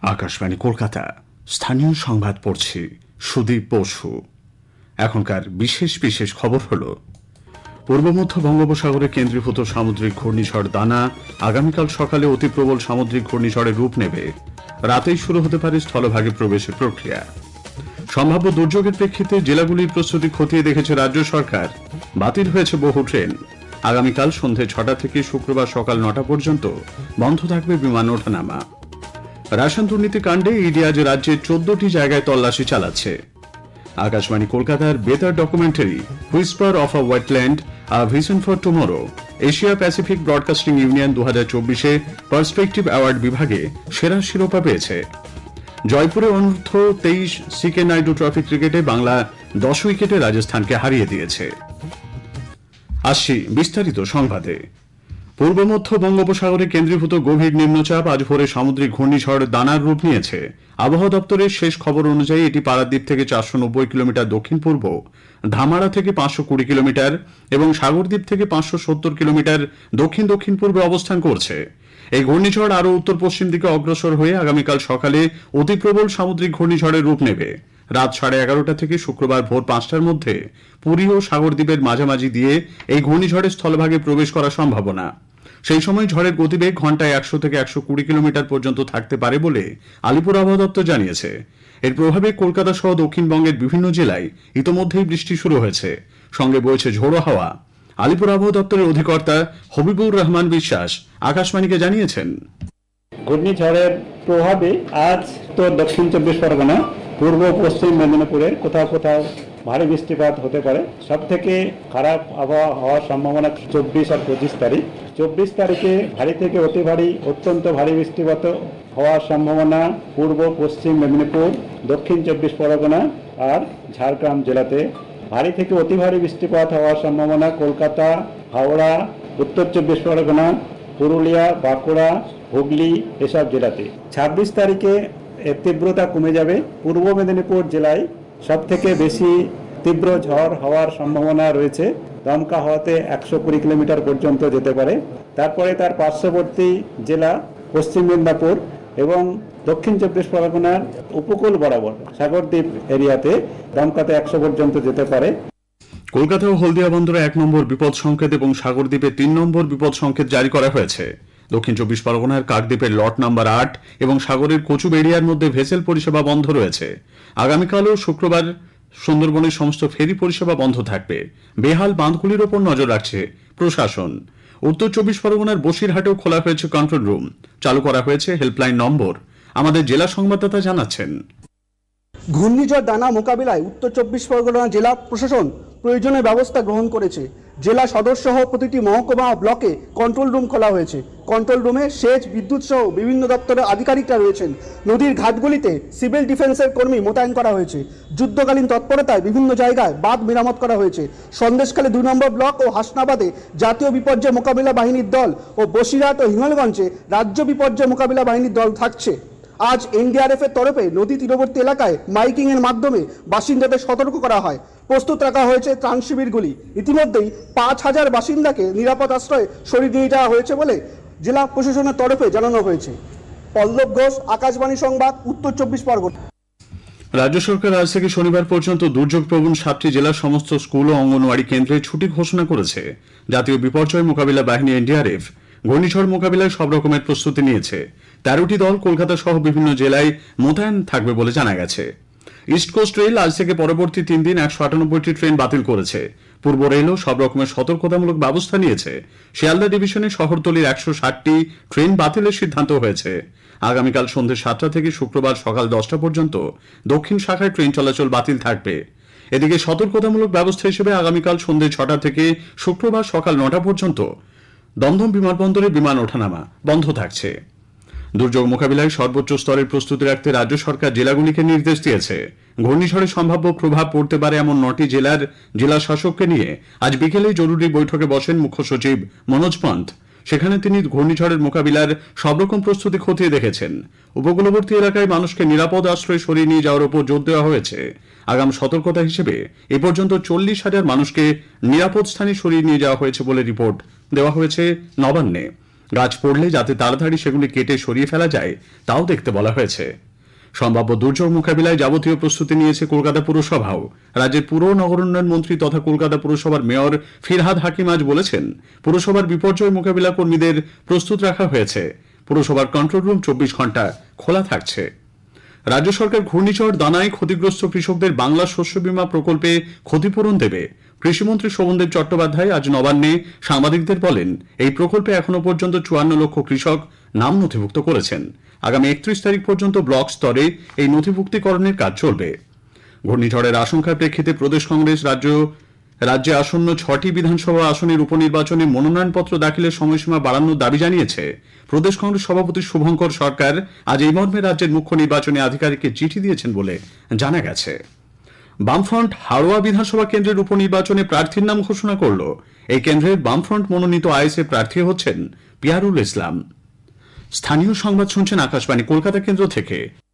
আকাশবাণী কলকাতা স্থানীয় সংবাদ পড়ছি সুদীপ বসু। এখনকার বিশেষ বিশেষ খবর হল, পূর্ব মধ্য বঙ্গোপসাগরে কেন্দ্রীভূত সামুদ্রিক ঘূর্ণিঝড় দানা আগামীকাল সকালে অতি প্রবল সামুদ্রিক ঘূর্ণিঝড়ের রূপ নেবে। রাতেই শুরু হতে পারে স্থলভাগে প্রবেশের প্রক্রিয়া। সম্ভাব্য দুর্যোগের প্রেক্ষিতে জেলাগুলির প্রস্তুতি খতিয়ে দেখেছে রাজ্য সরকার। বাতিল হয়েছে বহু ট্রেন। আগামীকাল সন্ধে ৬টা থেকে শুক্রবার সকাল ৯টা পর্যন্ত বন্ধ থাকবে বিমান ওঠানামা। রাশন দুর্নীতি কাণ্ডে ইডি আজ রাজ্যের ১৪টি জায়গায় তল্লাশি চালাচ্ছে। আকাশবাণী কলকাতার বেতার documentary whisper of a wetland a vision for tomorrow Asia Pacific Broadcasting Union ২০২৪-এ পার্সপেক্টিভ অ্যাওয়ার্ড বিভাগে সেরা শিরোপা পেয়েছে। জয়পুরে অনূর্ধ্ব ২৩ সিকে নাইডু ট্রফি ক্রিকেটে বাংলা ১০ উইকেটে রাজস্থানকে হারিয়ে দিয়েছে। আসছি বিস্তারিত সংবাদে। পূর্ব মধ্য বঙ্গোপসাগরে কেন্দ্রীভূত গভীর নিম্নচাপ আজ ভোরে সামুদ্রিক ঘূর্ণিঝড় দানার রূপ নিয়েছে। আবহাওয়া দপ্তরের শেষ খবর অনুযায়ী এটি পারাদ্বীপ থেকে ৪৯০ কিলোমিটার দক্ষিণ পূর্ব, ধামারা থেকে ৫২০ কিলোমিটার এবং সাগরদ্বীপ থেকে ৫৭০ কিলোমিটার দক্ষিণ দক্ষিণ পূর্বে অবস্থান করছে। এই ঘূর্ণিঝড় আরও উত্তর পশ্চিম দিকে অগ্রসর হয়ে আগামীকাল সকালে অতি প্রবল সামুদ্রিক ঘূর্ণিঝড়ের রূপ নেবে। রাত ১১:৩০ থেকে শুক্রবার ভোর ৫টার মধ্যে পুরী ও সাগরদ্বীপের মাঝামাঝি দিয়ে এই ঘূর্ণিঝড়ের স্থলভাগে প্রবেশ করার সম্ভাবনা। সেই সময় ঝড়ের গতিবেগ ঘন্টায় ১০০ থেকে ১২০ কিলোমিটার পর্যন্ত থাকতে পারে বলে আলিপুর আবহাওয়া দপ্তর জানিয়েছে। এর প্রভাবে কলকাতা সহ দক্ষিণবঙ্গের বিভিন্ন জেলায় ইতোমধ্যেই বৃষ্টি শুরু হয়েছে, সঙ্গে বইছে ঝোড়ো হাওয়া। আলিপুর আবহাওয়া দপ্তরের অধিকর্তা হবিবুর রহমান বিশ্বাস আকাশবাণীকে জানিয়েছেন, ঘূর্ণিঝড়ের প্রভাবে আজ তো দক্ষিণ ২৪ পরগনা, পূর্ব পশ্চিম মেদিনীপুরের কোথাও কোথাও ভারী বৃষ্টিপাত হতে পারে। সব থেকে খারাপ আবহাওয়া হওয়ার সম্ভাবনা ২৪ আর ২৫ তারিখ। ২৪ তারিখে ভারী থেকে অতি ভারী, অত্যন্ত ভারী বৃষ্টিপাত হওয়ার সম্ভাবনা পূর্ব পশ্চিম মেদিনীপুর, দক্ষিণ ২৪ পরগনা আর ঝাড়গ্রাম জেলাতে। ভারী থেকে অতি ভারী বৃষ্টিপাত হওয়ার সম্ভাবনা কলকাতা, হাওড়া, উত্তর ২৪ পরগনা, পুরুলিয়া, বাঁকুড়া, হুগলি এসব জেলাতে। ২৬ তারিখে এর তীব্রতা কমে যাবে। পূর্ব মেদিনীপুর জেলায় সব থেকে বেশি তীব্র ঝড় হওয়ার সম্ভাবনা রয়েছে। দমকা হওয়াতে ১২০ কিলোমিটার পর্যন্ত যেতে পারে। তারপরে তার পার্শ্ববর্তী জেলা পশ্চিম মেদিনীপুর এবং দক্ষিণ ২৪ পরগনার উপকূল বরাবর সাগরদ্বীপ এরিয়াতে দমকাতে ১০০ পর্যন্ত যেতে পারে। কলকাতা ও হলদিয়া বন্দরে ১ নম্বর বিপদ সংকেত এবং সাগরদ্বীপে ৩ নম্বর বিপদ সংকেত জারি করা হয়েছে। দক্ষিণ ২৪ পরগনার কাকদ্বীপের লট নাম্বার ৮ এবং সাগরের কচুবেড়িয়ার মধ্যে ভেসেল পরিষেবা বন্ধ রয়েছে। আগামীকাল ও শুক্রবার সুন্দরবনের সমস্ত ফেরি পরিষেবা বন্ধ থাকবে। বেহাল বাঁধগুলির ওপর নজর রাখছে প্রশাসন। উত্তর ২৪ পরগনার বসিরহাটেও খোলা হয়েছে কন্ট্রোল রুম, চালু করা হয়েছে হেল্পলাইন নম্বর। আমাদের জেলা সংবাদদাতা জানাচ্ছেন, ঘূর্ণিঝড় দানা মোকাবিলায় উত্তর ২৪ পরগনা জেলা প্রশাসন প্রয়োজনীয় ব্যবস্থা গ্রহণ করেছে। জেলা সদর সহ প্রতিটি মহকুমা ও ব্লকে কন্ট্রোল রুম খোলা হয়েছে। কন্ট্রোল রুমে সেচ, বিদ্যুৎ সহ বিভিন্ন দপ্তরের আধিকারিকরা রয়েছেন। নদীর ঘাটগুলিতে সিভিল ডিফেন্সের কর্মী মোতায়েন করা হয়েছে। যুদ্ধকালীন তৎপরতায় বিভিন্ন জায়গায় বাঁধ মেরামত করা হয়েছে। সন্দেশখালী ২ নম্বর ব্লক ও হাসনাবাদে জাতীয় বিপর্যয় মোকাবিলা বাহিনীর দল ও বসিরহাট ও হিঙ্গলগঞ্জে রাজ্য বিপর্যয় মোকাবিলা বাহিনীর দল থাকছে। আজ এনডিআরএফ এর তরফে নদী তীরবর্তী এলাকায় মাইকিং এর মাধ্যমে বাসিন্দাদের সতর্ক করা হয়। প্রস্তুত রাখা হয়েছে ত্রাণ শিবিরগুলি। ইতিমধ্যেই ৫,০০০ বাসিন্দাকে নিরাপদ আশ্রয়ে সরিয়ে নিয়ে যাওয়া হয়েছে বলে জেলা প্রশাসনের তরফে জানানো হয়েছে। পল্লব ঘোষ, আকাশবাণী সংবাদ, উত্তর ২৪ পরগনা। রাজ্য সরকার আজ থেকে শনিবার পর্যন্ত দুর্যোগ প্রবণ ৭টি জেলার সমস্ত স্কুল ও অঙ্গনওয়াড়ি কেন্দ্রে ছুটি ঘোষণা করেছে। জাতীয় বিপর্যয় মোকাবিলা বাহিনী এনডিআরএফ ঘূর্ণিঝড় মোকাবিলায় সব রকমের প্রস্তুতি নিয়েছে। ১৩টি দল কলকাতা সহ বিভিন্ন জেলায় মোতায়েন থাকবে বলে জানা গেছে। ইস্ট কোস্ট রেল আজ থেকে পরবর্তী ৩ দিন ১৯৮টি ট্রেন বাতিল করেছে। পূর্ব রেলও সব রকমের সতর্কতামূলক ব্যবস্থা নিয়েছে। শিয়ালদা ডিভিশনে শহরতলির ১৬০টি ট্রেন বাতিলের সিদ্ধান্ত হয়েছে। আগামীকাল সন্ধ্যে ৭টা থেকে শুক্রবার সকাল ১০টা পর্যন্ত দক্ষিণ শাখায় ট্রেন চলাচল বাতিল থাকবে। এদিকে সতর্কতামূলক ব্যবস্থা হিসেবে আগামীকাল সন্ধ্যে ৬টা থেকে শুক্রবার সকাল ৯টা পর্যন্ত দমদম বিমানবন্দরে বিমান ওঠানামা বন্ধ থাকছে। দুর্যোগ মোকাবিলায় সর্বোচ্চ স্তরের প্রস্তুতি রাখতে রাজ্য সরকার জেলাগুলিকে নির্দেশ দিয়েছে। ঘূর্ণিঝড়ের সম্ভাব্য প্রভাব পড়তে পারে এমন ৯টি জেলার জেলা শাসককে নিয়ে আজ বিকেলে জরুরি বৈঠকে বসেন মুখ্য সচিব মনোজ পন্থ। সেখানে তিনি ঘূর্ণিঝড়ের মোকাবিলার সব রকম প্রস্তুতি খতিয়ে দেখেছেন। উপকূলবর্তী এলাকায় মানুষকে নিরাপদ আশ্রয়ে সরিয়ে নিয়ে যাওয়ার উপর জোর দেওয়া হয়েছে। আগাম সতর্কতা হিসেবে এ পর্যন্ত ৪০,০০০ মানুষকে নিরাপদ স্থানে সরিয়ে নিয়ে যাওয়া হয়েছে বলে রিপোর্ট দেওয়া হয়েছে নবান্নে। গাছ পড়লে যাতে তাড়াতাড়ি সেগুলি কেটে সরিয়ে ফেলা যায় তাও দেখতে বলা হয়েছে। সম্ভাব্য দুর্যোগ মোকাবিলায় যাবতীয় প্রস্তুতি নিয়েছে কলকাতা পুরসভাও। রাজ্যের পুর নগরোন্নয়ন মন্ত্রী তথা কলকাতা পুরসভার মেয়র ফিরহাদ হাকিম আজ বলেছেন, পুরসভার বিপর্যয় মোকাবিলা কর্মীদের প্রস্তুত রাখা হয়েছে। পুরসভার কন্ট্রোল রুম 24 ঘন্টা খোলা থাকছে। রাজ্য সরকার ঘূর্ণিঝড় দানায় ক্ষতিগ্রস্ত কৃষকদের বাংলা শস্য বীমা প্রকল্পে ক্ষতিপূরণ দেবে। কৃষিমন্ত্রী শোভনদেব চট্টোপাধ্যায় আজ নবান্নে সাংবাদিকদের বলেন, এই প্রকল্পে এখনো পর্যন্ত 54 লক্ষ কৃষক নাম নথিভুক্ত করেছেন। আগামী 31 তারিখ পর্যন্ত ব্লক স্তরে এই নথিভুক্তিকরণের কাজ চলবে। ঘূর্ণিঝড়ের আশঙ্কার প্রেক্ষিতে প্রদেশ কংগ্রেস রাজ্যে আসন্ন 6টি বিধানসভা আসনের উপনির্বাচনে মনোনয়নপত্র দাখিলের সময়সীমা বাড়ানোর দাবি জানিয়েছে। প্রদেশ কংগ্রেস সভাপতি শুভঙ্কর সরকার আজ এই মর্মে রাজ্যের মুখ্য নির্বাচনী আধিকারিককে চিঠি দিয়েছেন বলে জানা গেছে। বামফ্রন্ট হাড়োয়া বিধানসভা কেন্দ্রের উপনির্বাচনে প্রার্থীর নাম ঘোষণা করল। এই কেন্দ্রের বামফ্রন্ট মনোনীত আইএসএ প্রার্থী হচ্ছেন পিয়ারুল ইসলাম। স্থানীয় সংবাদ শুনছেন আকাশবাণী কলকাতা কেন্দ্র থেকে।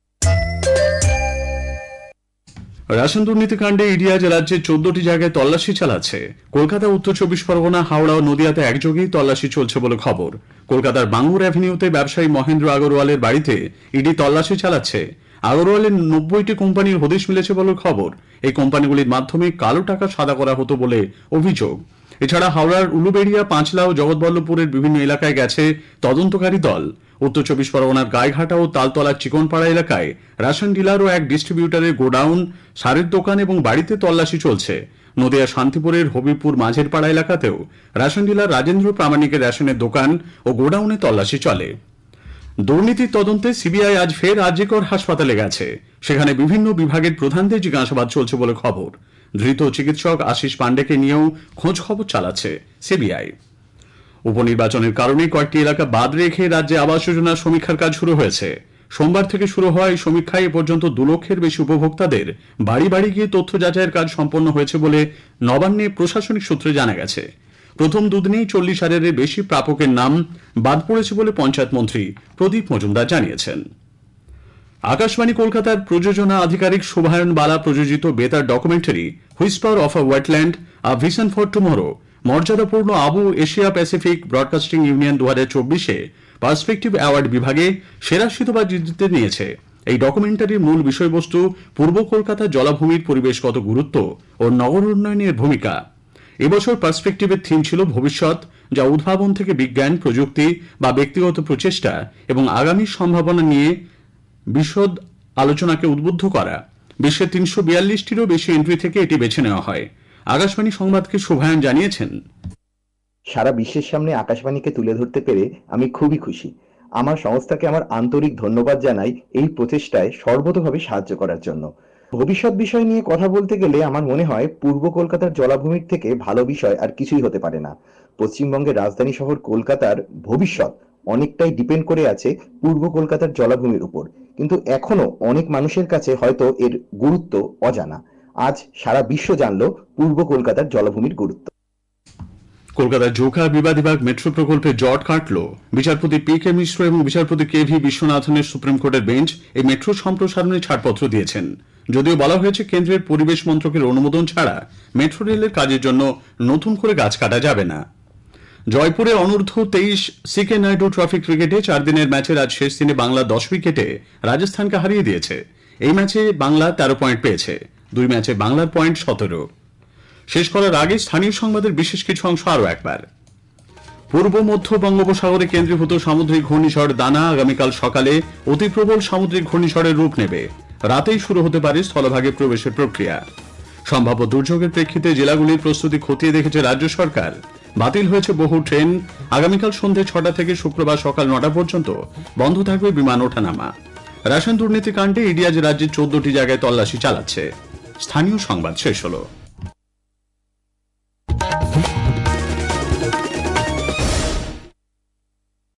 রেশন দুর্নীতি কাণ্ডে ইডি আজ রাজ্যের 14টি জায়গায় তল্লাশি চালাচ্ছে। কলকাতা, উত্তর 24 পরগনা, হাওড়া ও নদিয়াতে একযোগেই তল্লাশি চলছে বলে খবর। কলকাতার বাঙ্গুর অ্যাভিনিউতে ব্যবসায়ী মহেন্দ্র আগরওয়ালের বাড়িতে ইডি তল্লাশি চালাচ্ছে। আগরওয়ালের 90টি কোম্পানির হদিশ মিলেছে বলে খবর। এই কোম্পানিগুলির মাধ্যমে কালো টাকা সাদা করা হতো বলে অভিযোগ। এছাড়া হাওড়ার উলুবেড়িয়া, পাঁচলা ও জগৎবল্লভপুরের বিভিন্ন এলাকায় গেছে তদন্তকারী দল। উত্তর 24 পরগনার গাইঘাটা ও তালতলার চিকনপাড়া এলাকায় রেশন ডিলার ও এক ডিস্ট্রিবিউটারের গোডাউন, সারের দোকান এবং বাড়িতে তল্লাশি চলছে। নদিয়া শান্তিপুরের হবিপুর মাঝের পাড়া এলাকাতেও রেশন ডিলার রাজেন্দ্র প্রামাণিকের রেশনের দোকান ও গোডাউনে তল্লাশি চলে। দুর্নীতির তদন্তে সিবিআই আজ ফের আরজিকর হাসপাতালে গেছে। সেখানে বিভিন্ন বিভাগের প্রধানদের জিজ্ঞাসাবাদ চলছে বলে খবর। ধৃত চিকিৎসক আশিস পাণ্ডেকে নিয়েও খোঁজ খবর চালাচ্ছে সিবিআই। উপনির্বাচনের কারণে কয়েকটি এলাকা বাদ রেখে রাজ্যে আবাস যোজনার সমীক্ষার কাজ শুরু হয়েছে। সোমবার থেকে শুরু হওয়া এই সমীক্ষায় এ পর্যন্ত 2 লক্ষের বেশি উপভোক্তাদের বাড়ি বাড়ি গিয়ে তথ্য যাচাইয়ের কাজ সম্পন্ন হয়েছে বলে নবান্নে প্রশাসনিক সূত্রে জানা গেছে। প্রথম দুদিনেই 40,000-এর বেশি প্রাপকের নাম বাদ পড়েছে বলে পঞ্চায়েত মন্ত্রী প্রদীপ মজুমদার জানিয়েছেন। আকাশবাণী কলকাতার প্রযোজনা আধিকারিক শোভায়ন বালা প্রযোজিত বেতার documentary whisper of a wetland, a vision for tomorrow মর্যাদাপূর্ণ ABU Asia Pacific Broadcasting Union 2024-এ পার্সপেক্টিভ অ্যাওয়ার্ড বিভাগে সেরা শিরোপা জিতে নিয়েছে। এই ডকুমেন্টারির মূল বিষয়বস্তু পূর্ব কলকাতার জলাভূমির পরিবেশগত গুরুত্ব ও নগর উন্নয়নের ভূমিকা। এবছর পার্সপেক্টিভের থিম ছিল ভবিষ্যৎ, যা উদ্ভাবন থেকে বিজ্ঞান, প্রযুক্তি বা ব্যক্তিগত প্রচেষ্টা এবং আগামী সম্ভাবনা নিয়ে বিশদ আলোচনাকে উদ্বুদ্ধ করা। বিশ্বের 342-টিরও বেশি এন্ট্রি থেকে এটি বেছে নেওয়া হয়। আকাশবাণী সংবাদকে শোভায়ন জানিয়েছেন, সারা বিশ্বের সামনে আকাশবাণীকে তুলে ধরতে পেরে আমি খুবই খুশি। আমার সংস্থাকে আমার আন্তরিক ধন্যবাদ জানাই এই প্রচেষ্টায় সর্বতোভাবে সাহায্য করার জন্য। ভবিষ্যৎ বিষয় নিয়ে কথা বলতে গেলে আমার মনে হয় পূর্ব কলকাতার জলাভূমির থেকে ভালো বিষয় আর কিছুই হতে পারে না। পশ্চিমবঙ্গের রাজধানী শহর কলকাতার ভবিষ্যৎ অনেকটাই ডিপেন্ড করে আছে পূর্ব কলকাতার জলাভূমির উপর, কিন্তু এখনো অনেক মানুষের কাছে হয়তো এর গুরুত্ব অজানা। আজ সারা বিশ্ব জানলো পূর্ব কলকাতার জলাভূমির গুরুত্ব। কলকাতার জোকা বিবাদীবাগ মেট্রো প্রকল্পে জট কাটল। বিচারপতি পি.কে. মিশ্র এবং বিচারপতি কে.ভি. বিশ্বনাথনের সুপ্রিম কোর্টের বেঞ্চ এই মেট্রো সম্প্রসারণে ছাড়পত্র দিয়েছেন। যদিও বলা হয়েছে কেন্দ্রের পরিবেশ মন্ত্রকের অনুমোদন ছাড়া মেট্রো রেলের কাজের জন্য নতুন করে গাছ কাটা যাবে না। জয়পুরে অনূর্ধ্ব 23 সি.কে. নাইডু ট্রফি ক্রিকেটে 4 দিনের ম্যাচের আজ শেষ দিনে বাংলা 10 উইকেটে রাজস্থানকে হারিয়ে দিয়েছে। এই ম্যাচে বাংলা 13 পয়েন্ট পেয়েছে। 2 ম্যাচে বাংলার পয়েন্ট 17। শেষ করার আগে স্থানীয় সংবাদের বিশেষ কিছু অংশ আরও একবার। পূর্ব মধ্য বঙ্গোপসাগরে কেন্দ্রীভূত সামুদ্রিক ঘূর্ণিঝড় দানা আগামীকাল সকালে অতি প্রবল সামুদ্রিক ঘূর্ণিঝড়ের রূপ নেবে। রাতেই শুরু হতে পারে স্থলভাগে প্রবেশের প্রক্রিয়া। সম্ভাব্য দুর্যোগের প্রেক্ষিতে জেলাগুলির প্রস্তুতি খতিয়ে দেখেছে রাজ্য সরকার। বাতিল হয়েছে বহু ট্রেন। আগামীকাল সন্ধ্যে 6টা থেকে শুক্রবার সকাল 9টা পর্যন্ত বন্ধ থাকবে বিমান ওঠানামা। রেশন দুর্নীতি কাণ্ডে ইডি আজ রাজ্যের 14টি জায়গায় তল্লাশি চালাচ্ছে। স্থানীয় সংবাদ শেষ হলো।